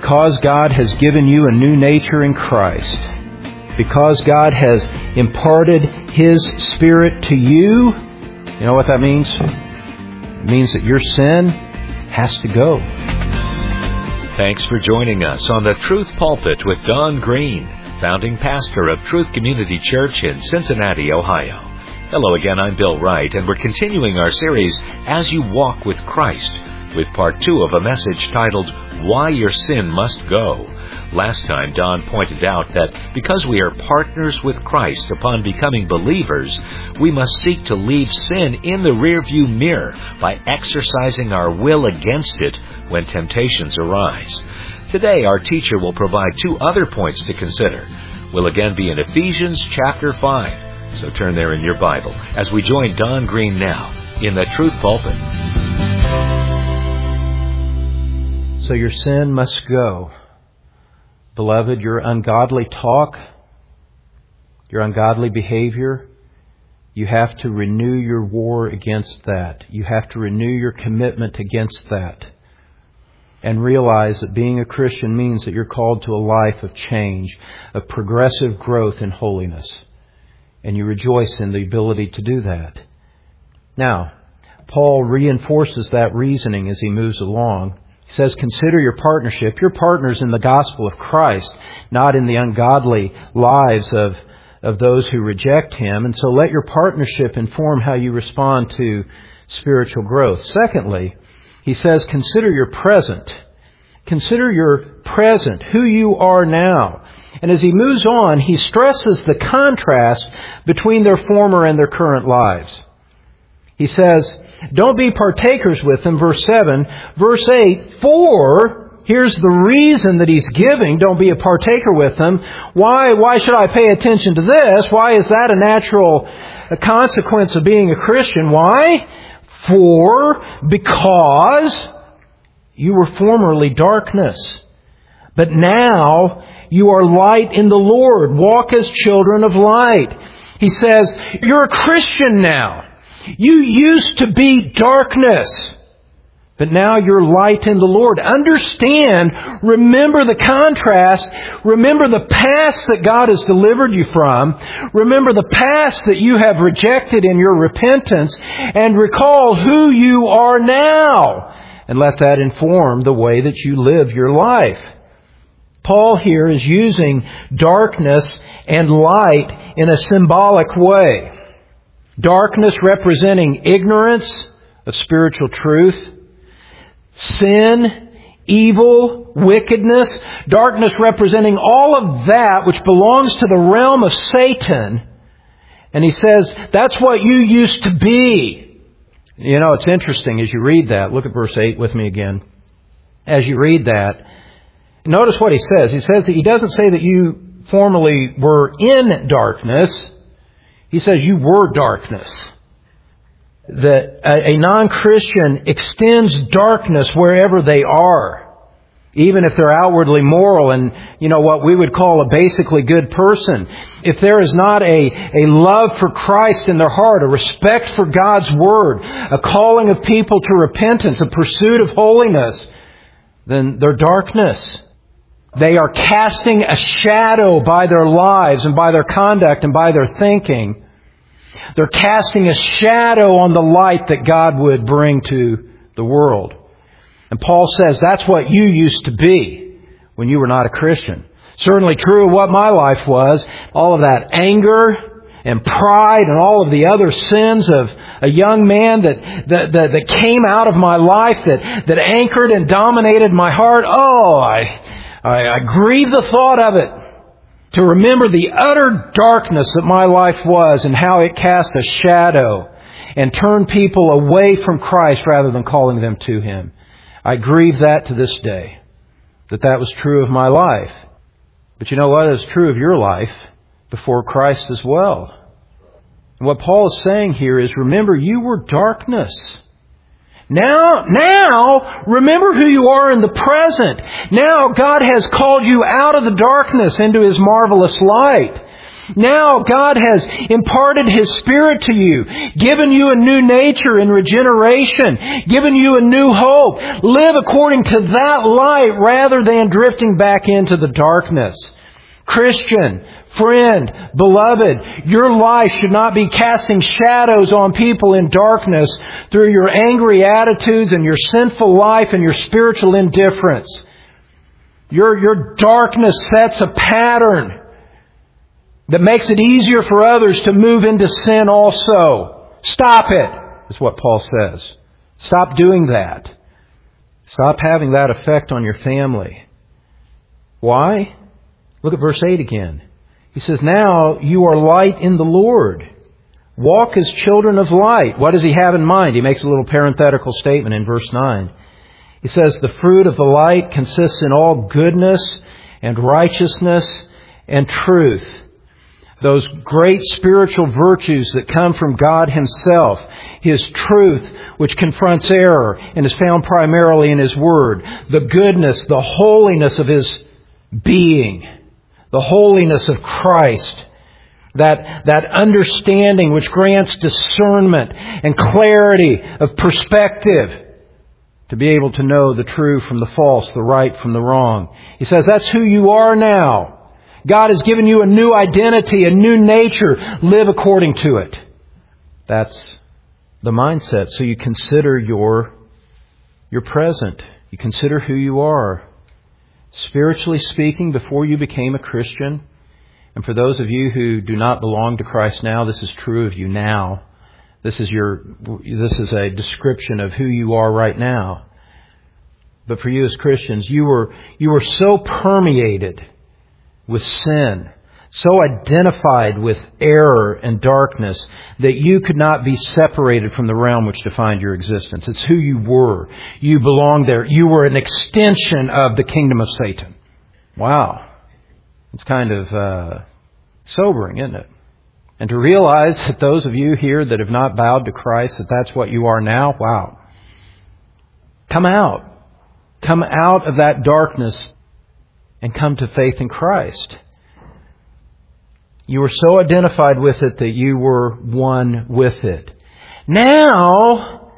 because God has given you a new nature in Christ, because God has imparted His Spirit to you, you know what that means? It means that your sin has to go. Thanks for joining us on the Truth Pulpit with Don Green, founding pastor of Truth Community Church in Cincinnati, Ohio. Hello again, I'm Bill Wright, and we're continuing our series, As You Walk with Christ, with part 2 of a message titled, Why Your Sin Must Go. Last time, Don pointed out that because we are partners with Christ upon becoming believers, we must seek to leave sin in the rearview mirror by exercising our will against it when temptations arise. Today, our teacher will provide 2 other points to consider. We'll again be in Ephesians chapter 5. So turn there in your Bible as we join Don Green now in the Truth Pulpit. So your sin must go. Beloved, your ungodly talk, your ungodly behavior, you have to renew your war against that. You have to renew your commitment against that. And realize that being a Christian means that you're called to a life of change, of progressive growth in holiness. And you rejoice in the ability to do that. Now, Paul reinforces that reasoning as he moves along. He says, consider your partnership. Your partners in the gospel of Christ, not in the ungodly lives of those who reject Him. And so let your partnership inform how you respond to spiritual growth. Secondly, he says, consider your present. Consider your present, who you are now. And as he moves on, he stresses the contrast between their former and their current lives. He says, don't be partakers with them, verse 7. Verse 8, for, here's the reason that he's giving, don't be a partaker with them. Why should I pay attention to this? Why is that a natural consequence of being a Christian? Why? Because you were formerly darkness, but now you are light in the Lord. Walk as children of light. He says, you're a Christian now. You used to be darkness, but now you're light in the Lord. Understand, remember the contrast. Remember the past that God has delivered you from. Remember the past that you have rejected in your repentance. And recall who you are now. And let that inform the way that you live your life. Paul here is using darkness and light in a symbolic way. Darkness representing ignorance of spiritual truth. Sin, evil, wickedness. Darkness representing all of that which belongs to the realm of Satan. And he says, that's what you used to be. You know, it's interesting as you read that. Look at verse 8 with me again. As you read that, notice what he says. He says that he doesn't say that you formerly were in darkness. He says you were darkness. That a non-Christian extends darkness wherever they are. Even if they're outwardly moral and, you know, what we would call a basically good person. If there is not a love for Christ in their heart, a respect for God's Word, a calling of people to repentance, a pursuit of holiness, then they're darkness. They are casting a shadow by their lives and by their conduct and by their thinking. They're casting a shadow on the light that God would bring to the world. And Paul says that's what you used to be when you were not a Christian. Certainly true of what my life was. All of that anger and pride and all of the other sins of a young man that came out of my life, that anchored and dominated my heart. Oh, I grieve the thought of it. To remember the utter darkness that my life was and how it cast a shadow and turned people away from Christ rather than calling them to Him. I grieve that to this day, that was true of my life. But you know what? It's true of your life before Christ as well. And what Paul is saying here is, remember, you were darkness. Now, remember who you are in the present. Now, God has called you out of the darkness into His marvelous light. Now God has imparted His Spirit to you, given you a new nature in regeneration, given you a new hope. Live according to that light rather than drifting back into the darkness. Christian, friend, beloved, your life should not be casting shadows on people in darkness through your angry attitudes and your sinful life and your spiritual indifference. Your darkness sets a pattern that makes it easier for others to move into sin also. Stop it, is what Paul says. Stop doing that. Stop having that effect on your family. Why? Look at verse 8 again. He says, now you are light in the Lord. Walk as children of light. What does he have in mind? He makes a little parenthetical statement in verse 9. He says, the fruit of the light consists in all goodness and righteousness and truth. Those great spiritual virtues that come from God Himself. His truth, which confronts error and is found primarily in His Word. The goodness, the holiness of His being. The holiness of Christ. That understanding which grants discernment and clarity of perspective. To be able to know the true from the false, the right from the wrong. He says that's who you are now. God has given you a new identity, a new nature. Live according to it. That's the mindset. So you consider your present. You consider who you are. Spiritually speaking, before you became a Christian, and for those of you who do not belong to Christ now, this is true of you now. This is a description of who you are right now. But for you as Christians, you were so permeated with sin, so identified with error and darkness that you could not be separated from the realm which defined your existence. It's who you were. You belonged there. You were an extension of the kingdom of Satan. Wow. It's kind of sobering, isn't it? And to realize that those of you here that have not bowed to Christ, that that's what you are now, wow. Come out. Come out of that darkness and come to faith in Christ. You were so identified with it that you were one with it. Now,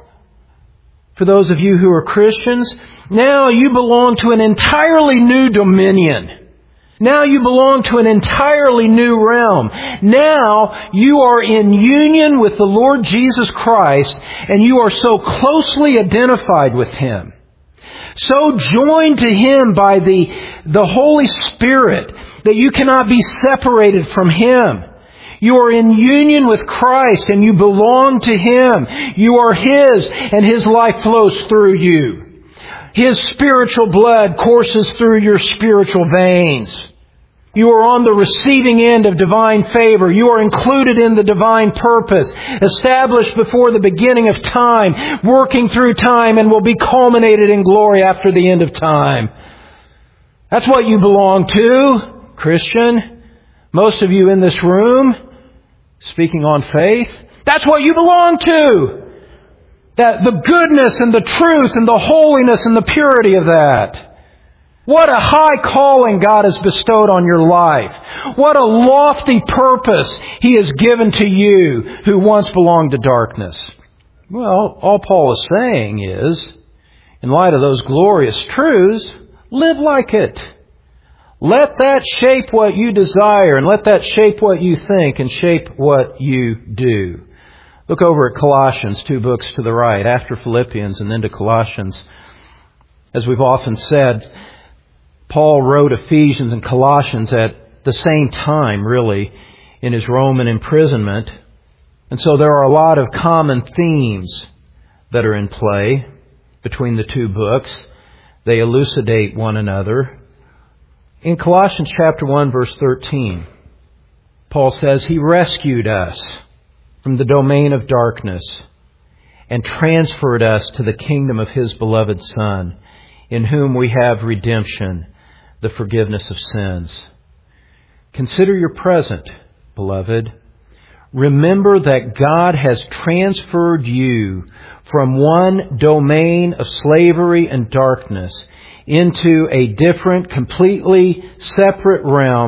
for those of you who are Christians, now you belong to an entirely new dominion. Now you belong to an entirely new realm. Now you are in union with the Lord Jesus Christ, and you are so closely identified with Him. So joined to Him by the Holy Spirit that you cannot be separated from Him. You are in union with Christ and you belong to Him. You are His and His life flows through you. His spiritual blood courses through your spiritual veins. You are on the receiving end of divine favor. You are included in the divine purpose, established before the beginning of time, working through time, and will be culminated in glory after the end of time. That's what you belong to, Christian. Most of you in this room, speaking on faith, that's what you belong to. That the goodness and the truth and the holiness and the purity of that. What a high calling God has bestowed on your life. What a lofty purpose He has given to you who once belonged to darkness. Well, all Paul is saying is, in light of those glorious truths, live like it. Let that shape what you desire and let that shape what you think and shape what you do. Look over at Colossians, 2 books to the right, after Philippians and then to Colossians. As we've often said, Paul wrote Ephesians and Colossians at the same time, really, in his Roman imprisonment. And so there are a lot of common themes that are in play between the two books. They elucidate one another. In Colossians chapter 1, verse 13, Paul says, He rescued us from the domain of darkness and transferred us to the kingdom of His beloved Son, in whom we have redemption, the forgiveness of sins. Consider your present, beloved. Remember that God has transferred you from one domain of slavery and darkness into a different, completely separate realm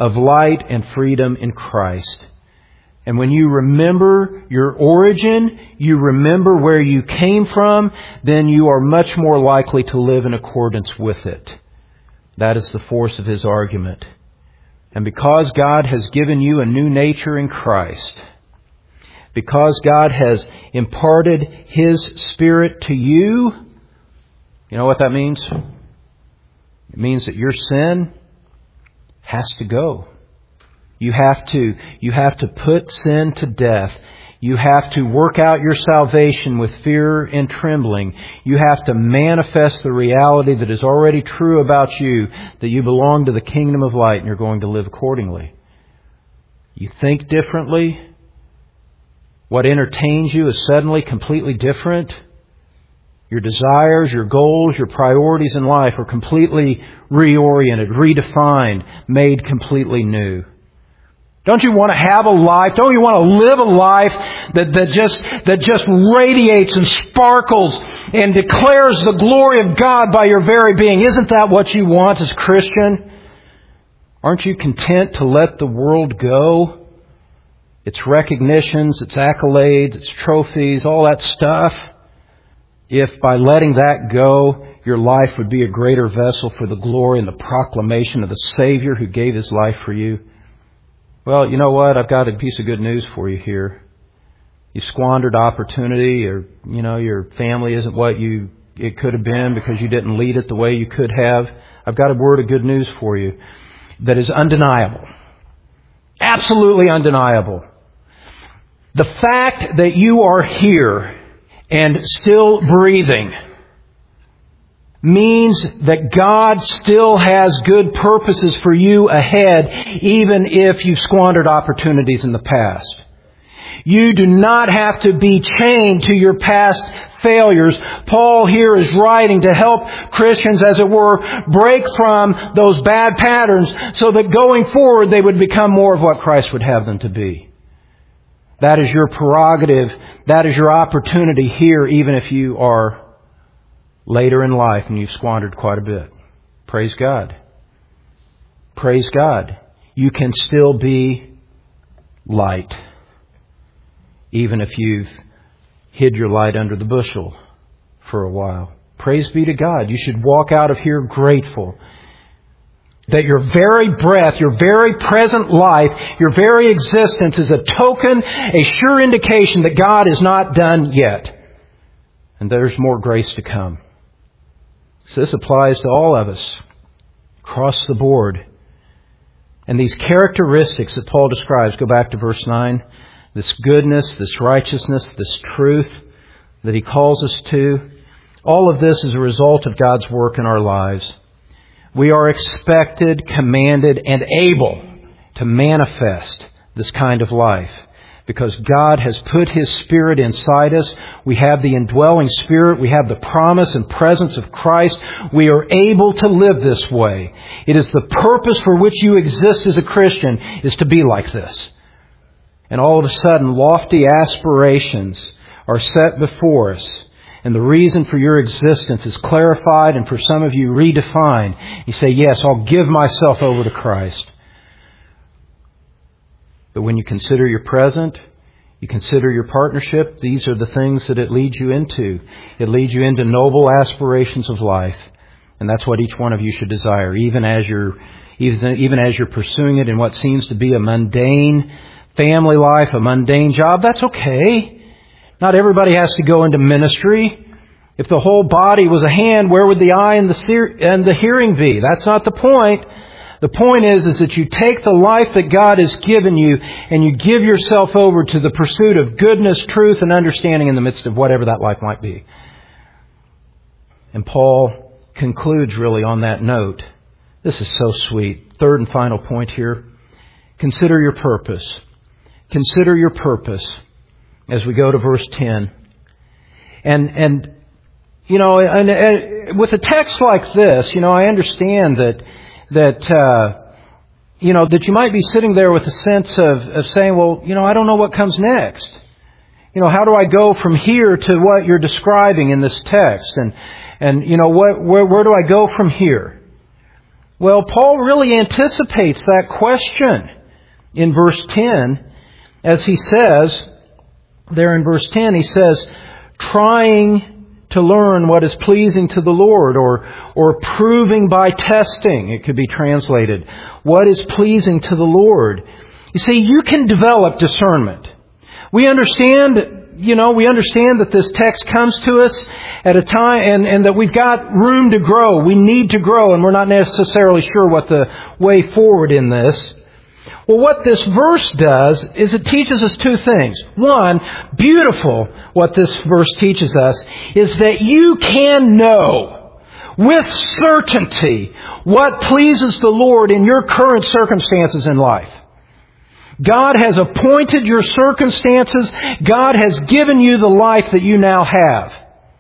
of light and freedom in Christ. And when you remember your origin, you remember where you came from, then you are much more likely to live in accordance with it. That is the force of his argument. And because God has given you a new nature in Christ, because God has imparted His Spirit to you, you know what that means? It means that your sin has to go. You have to put sin to death. You have to work out your salvation with fear and trembling. You have to manifest the reality that is already true about you, that you belong to the kingdom of light and you're going to live accordingly. You think differently. What entertains you is suddenly completely different. Your desires, your goals, your priorities in life are completely reoriented, redefined, made completely new. Don't you want to have a life? Don't you want to live a life that just radiates and sparkles and declares the glory of God by your very being? Isn't that what you want as a Christian? Aren't you content to let the world go? Its recognitions, its accolades, its trophies, all that stuff. If by letting that go, your life would be a greater vessel for the glory and the proclamation of the Savior who gave His life for you. Well, you know what? I've got a piece of good news for you here. You squandered opportunity, or, your family isn't what it could have been because you didn't lead it the way you could have. I've got a word of good news for you that is undeniable. Absolutely undeniable. The fact that you are here and still breathing means that God still has good purposes for you ahead, even if you've squandered opportunities in the past. You do not have to be chained to your past failures. Paul here is writing to help Christians, as it were, break from those bad patterns so that going forward they would become more of what Christ would have them to be. That is your prerogative. That is your opportunity here, even if you are later in life and you've squandered quite a bit. Praise God. Praise God. You can still be light, even if you've hid your light under the bushel for a while. Praise be to God. You should walk out of here grateful that your very breath, your very present life, your very existence is a token, a sure indication that God is not done yet. And there's more grace to come. So this applies to all of us, across the board. And these characteristics that Paul describes, go back to verse 9, this goodness, this righteousness, this truth that he calls us to, all of this is a result of God's work in our lives. We are expected, commanded, and able to manifest this kind of life. Because God has put His Spirit inside us. We have the indwelling Spirit. We have the promise and presence of Christ. We are able to live this way. It is the purpose for which you exist as a Christian, is to be like this. And all of a sudden, lofty aspirations are set before us. And the reason for your existence is clarified and for some of you redefined. You say, yes, I'll give myself over to Christ. But when you consider your present, you consider your partnership, these are the things that it leads you into. It leads you into noble aspirations of life. And that's what each one of you should desire, even as you're pursuing it in what seems to be a mundane family life, a mundane job. That's okay. Not everybody has to go into ministry. If the whole body was a hand, where would the eye and the hearing be? That's not the point. The point is that you take the life that God has given you and you give yourself over to the pursuit of goodness, truth, and understanding in the midst of whatever that life might be. And Paul concludes really on that note. This is so sweet. Third and final point here. Consider your purpose. Consider your purpose as we go to verse 10. And with a text like this, I understand that you might be sitting there with a sense of saying, well, I don't know what comes next. How do I go from here to what you're describing in this text? And where do I go from here? Well, Paul really anticipates that question in verse 10, as he says, there in verse 10, he says, trying to learn what is pleasing to the Lord, or proving by testing, it could be translated, what is pleasing to the Lord. You see, you can develop discernment. We understand that this text comes to us at a time and that we've got room to grow. We need to grow, and we're not necessarily sure what the way forward in this. Well, what this verse does is it teaches us two things. One, beautiful, what this verse teaches us, is that you can know with certainty what pleases the Lord in your current circumstances in life. God has appointed your circumstances. God has given you the life that you now have.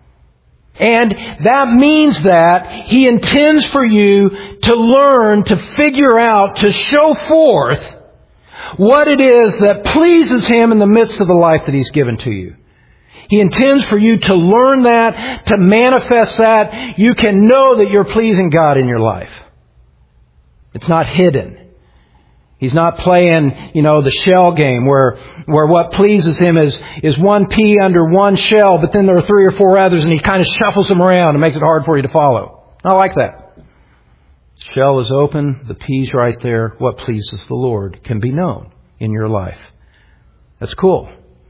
And that means that He intends for you to learn, to figure out, to show forth what it is that pleases Him in the midst of the life that He's given to you. He intends for you to learn that, to manifest that. You can know that you're pleasing God in your life. It's not hidden. He's not playing, the shell game where what pleases Him is one pea under one shell, but then there are 3 or 4 others and He kind of shuffles them around and makes it hard for you to follow. Not like that. The shell is open, the pea's right there. What pleases the Lord can be known in your life. That's cool.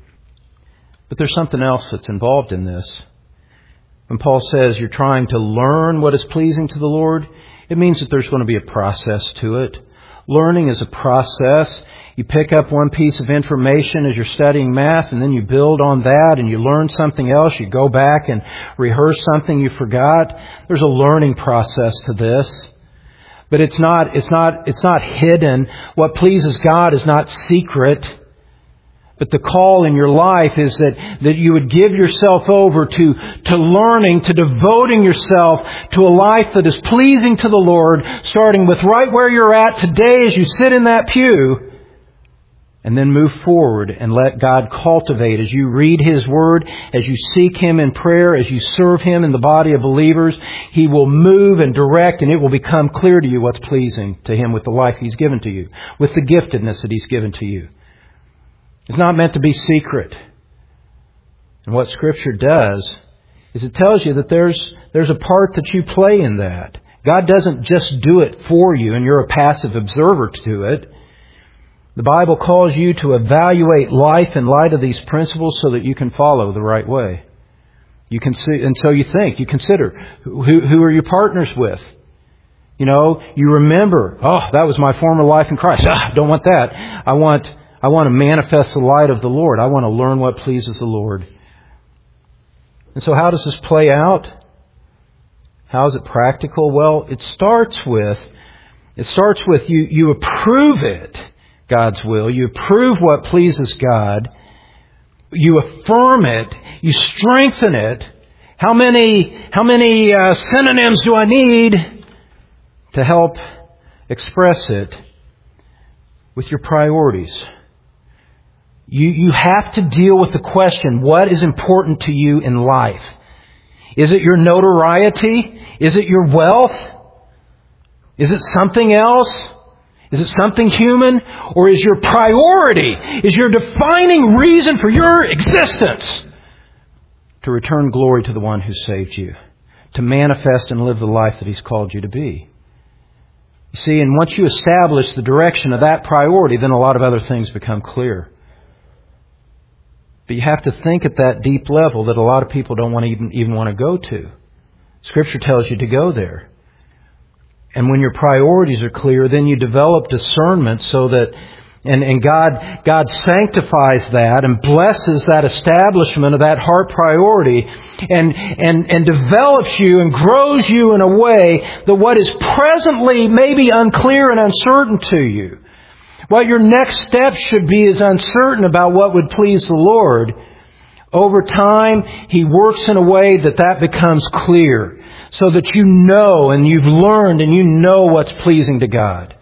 But there's something else that's involved in this. When Paul says you're trying to learn what is pleasing to the Lord, it means that there's going to be a process to it. Learning is a process. You pick up one piece of information as you're studying math, and then you build on that, and you learn something else. You go back and rehearse something you forgot. There's a learning process to this. But it's not hidden. What pleases God is not secret. But the call in your life is that you would give yourself over to learning, to devoting yourself to a life that is pleasing to the Lord, starting with right where you're at today as you sit in that pew, and then move forward and let God cultivate as you read His Word, as you seek Him in prayer, as you serve Him in the body of believers. He will move and direct, and it will become clear to you what's pleasing to Him with the life He's given to you, with the giftedness that He's given to you. It's not meant to be secret. And what Scripture does is it tells you that there's a part that you play in that. God doesn't just do it for you and you're a passive observer to it. The Bible calls you to evaluate life in light of these principles so that you can follow the right way. You consider, who are your partners with? You remember, that was my former life in Christ. Don't want that. I want to manifest the light of the Lord. I want to learn what pleases the Lord. And so how does this play out? How is it practical? Well, it starts with you approve it, God's will. You approve what pleases God. You affirm it. You strengthen it. How many synonyms do I need to help express it? With your priorities. You have to deal with the question, what is important to you in life? Is it your notoriety? Is it your wealth? Is it something else? Is it something human? Or is your priority, is your defining reason for your existence to return glory to the one who saved you, to manifest and live the life that He's called you to be? You see, and once you establish the direction of that priority, then a lot of other things become clear. But you have to think at that deep level that a lot of people don't want to even want to go to. Scripture tells you to go there. And when your priorities are clear, then you develop discernment so that, and God sanctifies that and blesses that establishment of that heart priority and develops you and grows you in a way that what is presently maybe unclear and uncertain to you, what your next step should be is uncertain about what would please the Lord. Over time, He works in a way that becomes clear so that you know and you've learned and you know what's pleasing to God.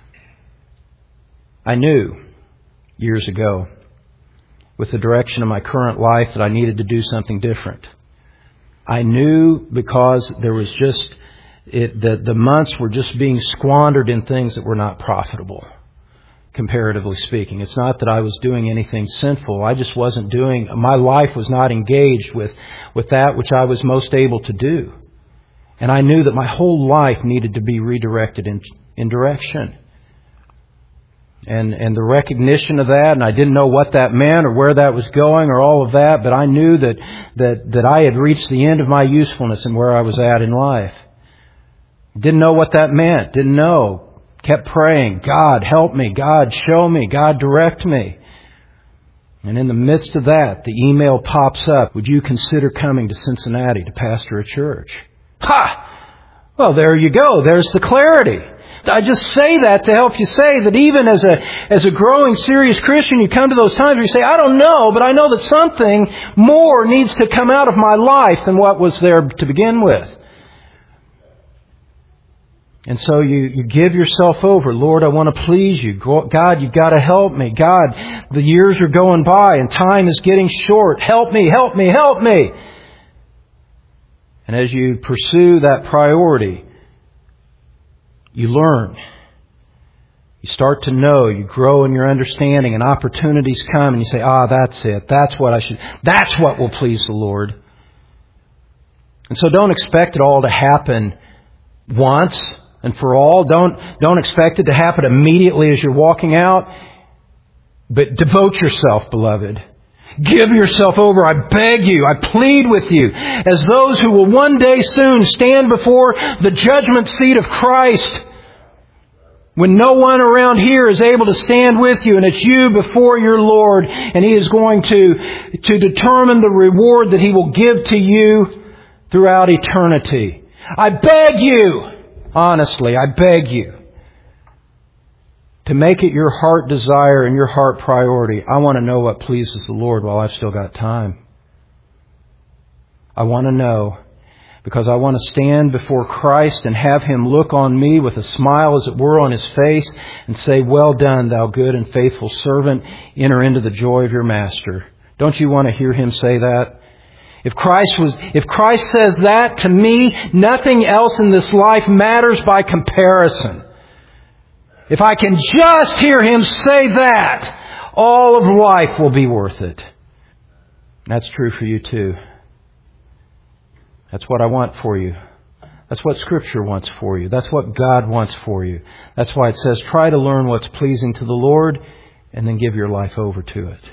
I knew years ago with the direction of my current life that I needed to do something different. I knew because there was the months were just being squandered in things that were not profitable, comparatively speaking. It's not that I was doing anything sinful. I just wasn't doing, my life was not engaged with that which I was most able to do. And I knew that my whole life needed to be redirected in direction. And the recognition of that, and I didn't know what that meant or where that was going or all of that, but I knew that I had reached the end of my usefulness and where I was at in life. Didn't know what that meant. Didn't know. Kept praying, God, help me. God, show me. God, direct me. And in the midst of that, the email pops up. Would you consider coming to Cincinnati to pastor a church? Ha! Well, there you go. There's the clarity. I just say that to help you say that even as a growing, serious Christian, you come to those times where you say, I don't know, but I know that something more needs to come out of my life than what was there to begin with. And so you give yourself over. Lord, I want to please you. God, you've got to help me. God, the years are going by and time is getting short. Help me, help me, help me. And as you pursue that priority, you learn. You start to know. You grow in your understanding and opportunities come and you say, that's it. That's what will please the Lord. And so don't expect it all to happen once and for all. Don't expect it to happen immediately as you're walking out. But devote yourself, beloved. Give yourself over. I beg you. I plead with you as those who will one day soon stand before the judgment seat of Christ. When no one around here is able to stand with you and it's you before your Lord and He is going to determine the reward that He will give to you throughout eternity. I beg you, honestly, I beg you to make it your heart desire and your heart priority. I want to know what pleases the Lord while I've still got time. I want to know. Because I want to stand before Christ and have Him look on me with a smile, as it were, on His face and say, well done, thou good and faithful servant. Enter into the joy of your Master. Don't you want to hear Him say that? If Christ says that to me, nothing else in this life matters by comparison. If I can just hear Him say that, all of life will be worth it. That's true for you too. That's what I want for you. That's what Scripture wants for you. That's what God wants for you. That's why it says, try to learn what's pleasing to the Lord and then give your life over to it.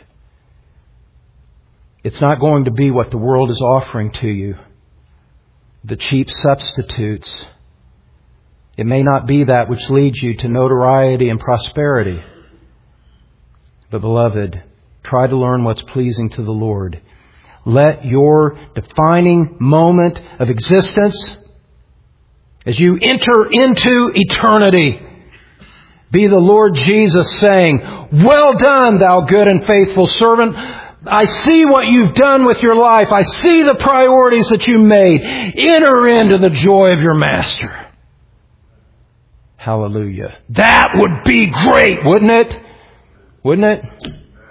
It's not going to be what the world is offering to you. The cheap substitutes. It may not be that which leads you to notoriety and prosperity. But beloved, try to learn what's pleasing to the Lord. Let your defining moment of existence, as you enter into eternity, be the Lord Jesus saying, well done, thou good and faithful servant. I see what you've done with your life. I see the priorities that you made. Enter into the joy of your Master. Hallelujah. That would be great, wouldn't it? Wouldn't it?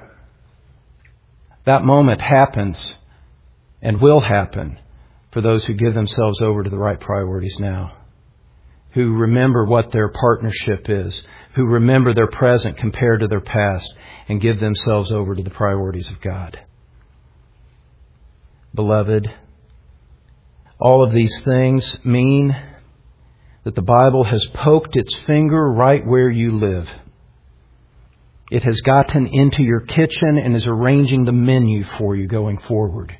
That moment happens and will happen for those who give themselves over to the right priorities now. Who remember what their partnership is. Who remember their present compared to their past and give themselves over to the priorities of God. Beloved, all of these things mean that the Bible has poked its finger right where you live. It has gotten into your kitchen and is arranging the menu for you going forward.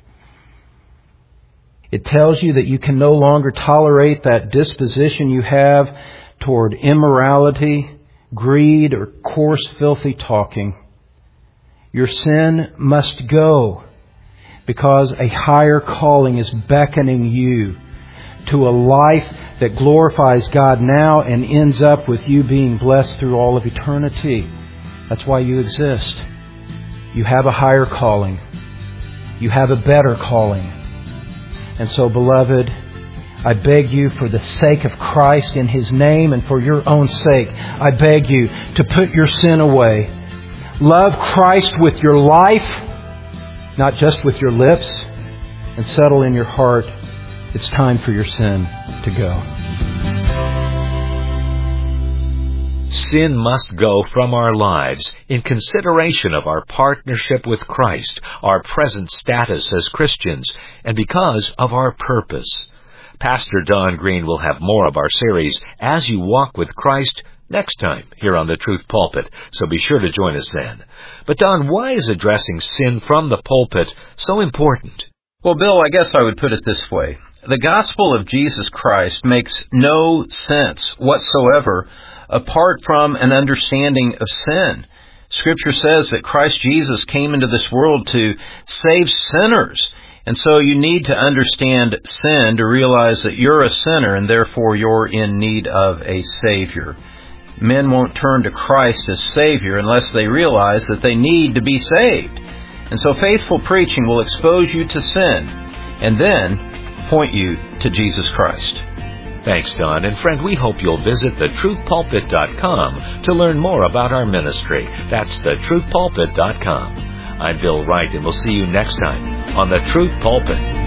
It tells you that you can no longer tolerate that disposition you have toward immorality, greed, or coarse, filthy talking. Your sin must go because a higher calling is beckoning you to a life that glorifies God now and ends up with you being blessed through all of eternity. That's why you exist. You have a higher calling. You have a better calling. And so, beloved, I beg you for the sake of Christ in His name and for your own sake, I beg you to put your sin away. Love Christ with your life, not just with your lips, and settle in your heart, it's time for your sin to go. Sin must go from our lives in consideration of our partnership with Christ, our present status as Christians, and because of our purpose. Pastor Don Green will have more of our series, As You Walk with Christ, next time here on the Truth Pulpit, so be sure to join us then. But Don, why is addressing sin from the pulpit so important? Well, Bill, I guess I would put it this way. The gospel of Jesus Christ makes no sense whatsoever apart from an understanding of sin. Scripture says that Christ Jesus came into this world to save sinners. And so you need to understand sin to realize that you're a sinner and therefore you're in need of a Savior. Men won't turn to Christ as Savior unless they realize that they need to be saved. And so faithful preaching will expose you to sin and then point you to Jesus Christ. Thanks, Don. And friend, we hope you'll visit thetruthpulpit.com to learn more about our ministry. That's thetruthpulpit.com. I'm Bill Wright, and we'll see you next time on The Truth Pulpit.